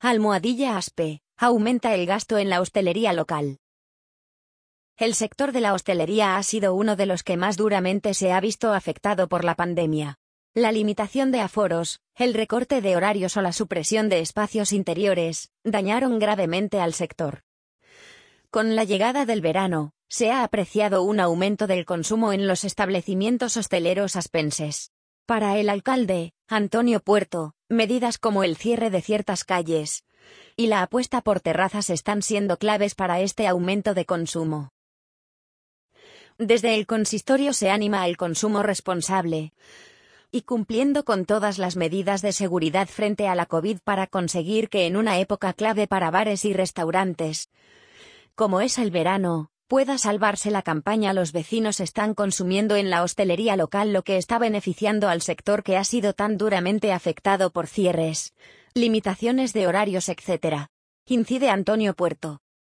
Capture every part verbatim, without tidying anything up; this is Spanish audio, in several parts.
Almohadilla Aspe, aumenta el gasto en la hostelería local. El sector de la hostelería ha sido uno de los que más duramente se ha visto afectado por la pandemia. La limitación de aforos, el recorte de horarios o la supresión de espacios interiores, dañaron gravemente al sector. Con la llegada del verano, se ha apreciado un aumento del consumo en los establecimientos hosteleros aspenses. Para el alcalde, Antonio Puerto, medidas como el cierre de ciertas calles y la apuesta por terrazas están siendo claves para este aumento de consumo. Desde el consistorio se anima al consumo responsable y cumpliendo con todas las medidas de seguridad frente a la COVID para conseguir que en una época clave para bares y restaurantes, como es el verano, pueda salvarse la campaña. Los vecinos están consumiendo en la hostelería local, lo que está beneficiando al sector que ha sido tan duramente afectado por cierres, limitaciones de horarios, etcétera. Incide Antonio Puerto.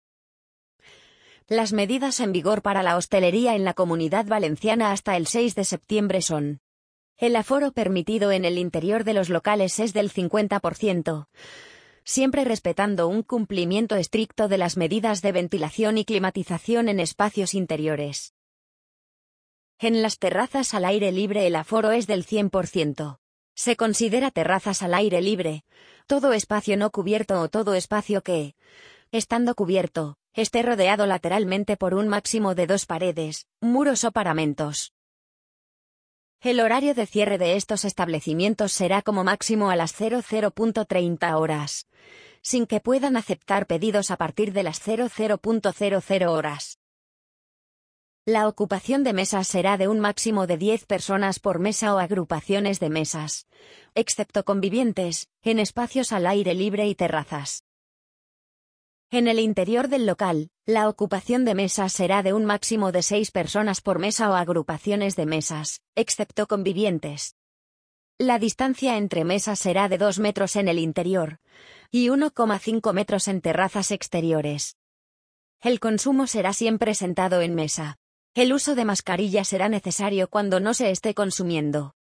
Las medidas en vigor para la hostelería en la Comunidad Valenciana hasta el seis de septiembre son: el aforo permitido en el interior de los locales es del cincuenta por ciento. Siempre respetando un cumplimiento estricto de las medidas de ventilación y climatización en espacios interiores. En las terrazas al aire libre el aforo es del cien por ciento. Se considera terrazas al aire libre todo espacio no cubierto o todo espacio que, estando cubierto, esté rodeado lateralmente por un máximo de dos paredes, muros o paramentos. El horario de cierre de estos establecimientos será como máximo a las cero cero punto treinta horas, sin que puedan aceptar pedidos a partir de las cero cero punto cero cero horas. La ocupación de mesas será de un máximo de diez personas por mesa o agrupaciones de mesas, excepto convivientes, en espacios al aire libre y terrazas. En el interior del local, la ocupación de mesas será de un máximo de seis personas por mesa o agrupaciones de mesas, excepto convivientes. La distancia entre mesas será de dos metros en el interior y uno coma cinco metros en terrazas exteriores. El consumo será siempre sentado en mesa. El uso de mascarilla será necesario cuando no se esté consumiendo.